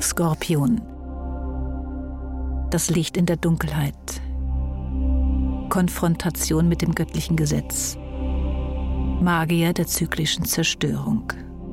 Skorpion. Das Licht in der Dunkelheit. Konfrontation mit dem göttlichen Gesetz. Magier der zyklischen Zerstörung.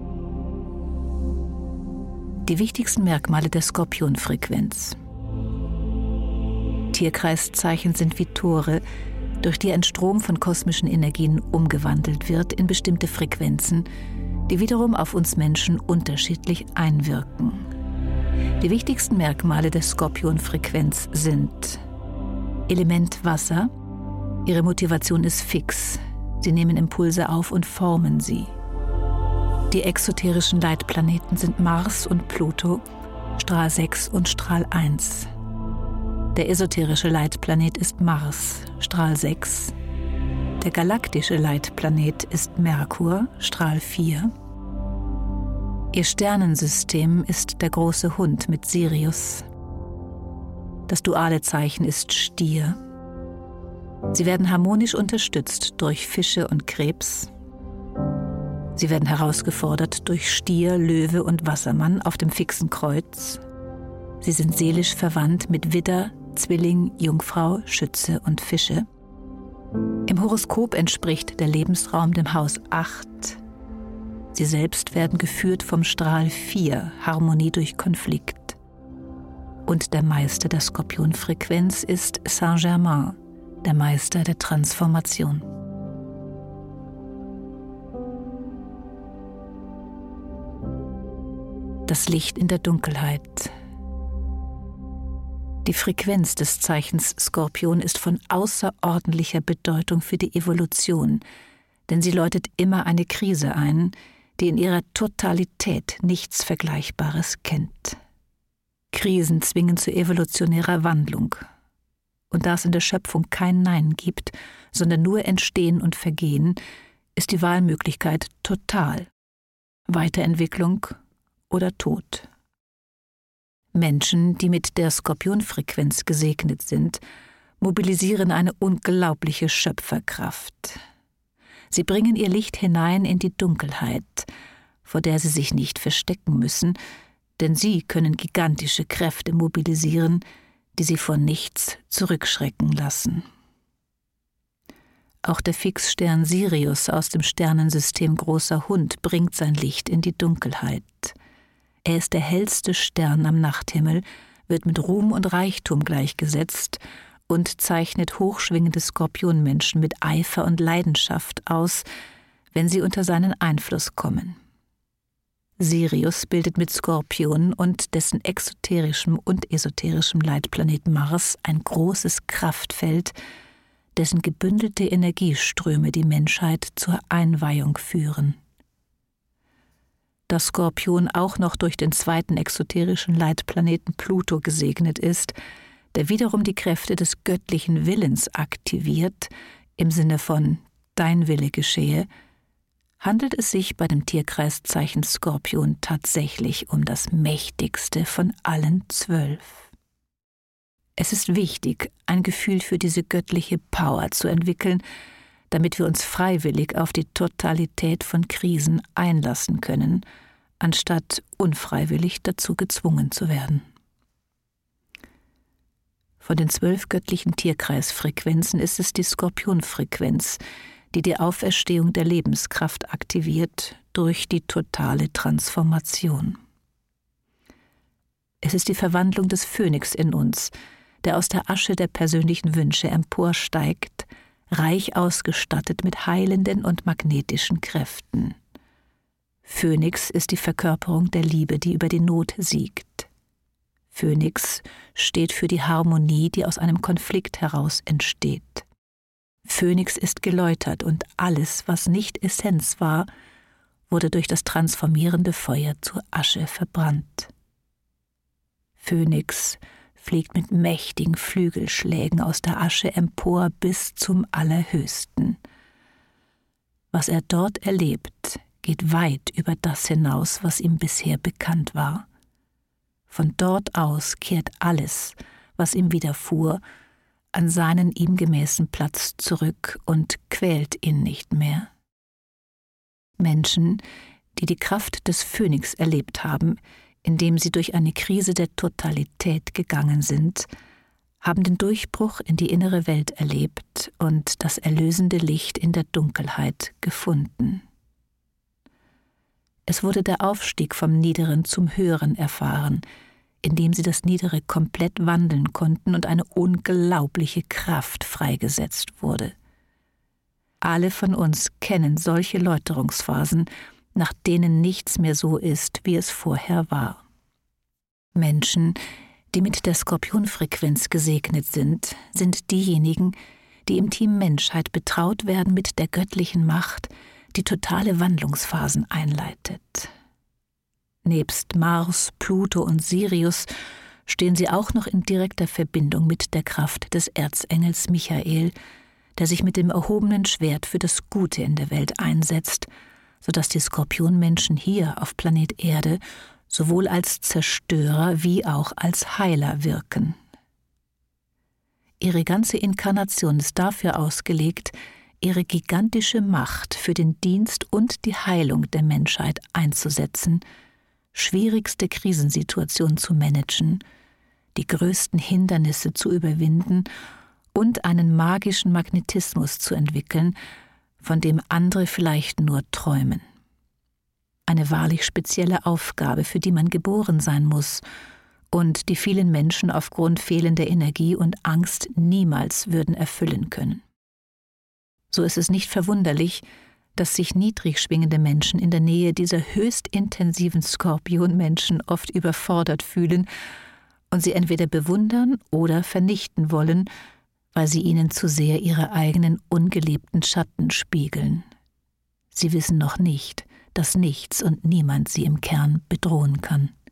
Die wichtigsten Merkmale der Skorpionfrequenz. Tierkreiszeichen sind wie Tore, durch die ein Strom von kosmischen Energien umgewandelt wird in bestimmte Frequenzen, die wiederum auf uns Menschen unterschiedlich einwirken. Die wichtigsten Merkmale der Skorpionfrequenz sind Element Wasser. Ihre Motivation ist fix. Sie nehmen Impulse auf und formen sie. Die exoterischen Leitplaneten sind Mars und Pluto, Strahl 6 und Strahl 1. Der esoterische Leitplanet ist Mars, Strahl 6. Der galaktische Leitplanet ist Merkur, Strahl 4. Ihr Sternensystem ist der große Hund mit Sirius. Das duale Zeichen ist Stier. Sie werden harmonisch unterstützt durch Fische und Krebs. Sie werden herausgefordert durch Stier, Löwe und Wassermann auf dem fixen Kreuz. Sie sind seelisch verwandt mit Widder, Zwilling, Jungfrau, Schütze und Fische. Im Horoskop entspricht der Lebensraum dem Haus 8. Sie selbst werden geführt vom Strahl 4, Harmonie durch Konflikt. Und der Meister der Skorpionfrequenz ist Saint-Germain, der Meister der Transformation. Das Licht in der Dunkelheit. Die Frequenz des Zeichens Skorpion ist von außerordentlicher Bedeutung für die Evolution, denn sie läutet immer eine Krise ein, die in ihrer Totalität nichts Vergleichbares kennt. Krisen zwingen zu evolutionärer Wandlung. Und da es in der Schöpfung kein Nein gibt, sondern nur Entstehen und Vergehen, ist die Wahlmöglichkeit total. Weiterentwicklung oder Tod. Menschen, die mit der Skorpionfrequenz gesegnet sind, mobilisieren eine unglaubliche Schöpferkraft. Sie bringen ihr Licht hinein in die Dunkelheit, vor der sie sich nicht verstecken müssen, denn sie können gigantische Kräfte mobilisieren, die sie vor nichts zurückschrecken lassen. Auch der Fixstern Sirius aus dem Sternensystem Großer Hund bringt sein Licht in die Dunkelheit. Er ist der hellste Stern am Nachthimmel, wird mit Ruhm und Reichtum gleichgesetzt und zeichnet hochschwingende Skorpionmenschen mit Eifer und Leidenschaft aus, wenn sie unter seinen Einfluss kommen. Sirius bildet mit Skorpion und dessen exoterischem und esoterischem Leitplanet Mars ein großes Kraftfeld, dessen gebündelte Energieströme die Menschheit zur Einweihung führen. Da Skorpion auch noch durch den zweiten exoterischen Leitplaneten Pluto gesegnet ist, der wiederum die Kräfte des göttlichen Willens aktiviert, im Sinne von »Dein Wille geschehe«, handelt es sich bei dem Tierkreiszeichen Skorpion tatsächlich um das mächtigste von allen 12. Es ist wichtig, ein Gefühl für diese göttliche Power zu entwickeln, damit wir uns freiwillig auf die Totalität von Krisen einlassen können, anstatt unfreiwillig dazu gezwungen zu werden. Von den 12 göttlichen Tierkreisfrequenzen ist es die Skorpionfrequenz, die die Auferstehung der Lebenskraft aktiviert durch die totale Transformation. Es ist die Verwandlung des Phönix in uns, der aus der Asche der persönlichen Wünsche emporsteigt, reich ausgestattet mit heilenden und magnetischen Kräften. Phönix ist die Verkörperung der Liebe, die über die Not siegt. Phönix steht für die Harmonie, die aus einem Konflikt heraus entsteht. Phönix ist geläutert und alles, was nicht Essenz war, wurde durch das transformierende Feuer zu Asche verbrannt. Phönix fliegt mit mächtigen Flügelschlägen aus der Asche empor bis zum Allerhöchsten. Was er dort erlebt, geht weit über das hinaus, was ihm bisher bekannt war. Von dort aus kehrt alles, was ihm widerfuhr, an seinen ihm gemäßen Platz zurück und quält ihn nicht mehr. Menschen, die die Kraft des Phönix erlebt haben, indem sie durch eine Krise der Totalität gegangen sind, haben den Durchbruch in die innere Welt erlebt und das erlösende Licht in der Dunkelheit gefunden. Es wurde der Aufstieg vom Niederen zum Höheren erfahren, indem sie das Niedere komplett wandeln konnten und eine unglaubliche Kraft freigesetzt wurde. Alle von uns kennen solche Läuterungsphasen, nach denen nichts mehr so ist, wie es vorher war. Menschen, die mit der Skorpionfrequenz gesegnet sind diejenigen, die im Team Menschheit betraut werden mit der göttlichen Macht, die totale Wandlungsphasen einleitet. Nebst Mars, Pluto und Sirius stehen sie auch noch in direkter Verbindung mit der Kraft des Erzengels Michael, der sich mit dem erhobenen Schwert für das Gute in der Welt einsetzt, sodass die Skorpionmenschen hier auf Planet Erde sowohl als Zerstörer wie auch als Heiler wirken. Ihre ganze Inkarnation ist dafür ausgelegt, ihre gigantische Macht für den Dienst und die Heilung der Menschheit einzusetzen, schwierigste Krisensituationen zu managen, die größten Hindernisse zu überwinden und einen magischen Magnetismus zu entwickeln, von dem andere vielleicht nur träumen. Eine wahrlich spezielle Aufgabe, für die man geboren sein muss und die vielen Menschen aufgrund fehlender Energie und Angst niemals würden erfüllen können. So ist es nicht verwunderlich, dass sich niedrig schwingende Menschen in der Nähe dieser höchst intensiven Skorpionmenschen oft überfordert fühlen und sie entweder bewundern oder vernichten wollen, weil sie ihnen zu sehr ihre eigenen ungelebten Schatten spiegeln. Sie wissen noch nicht, dass nichts und niemand sie im Kern bedrohen kann.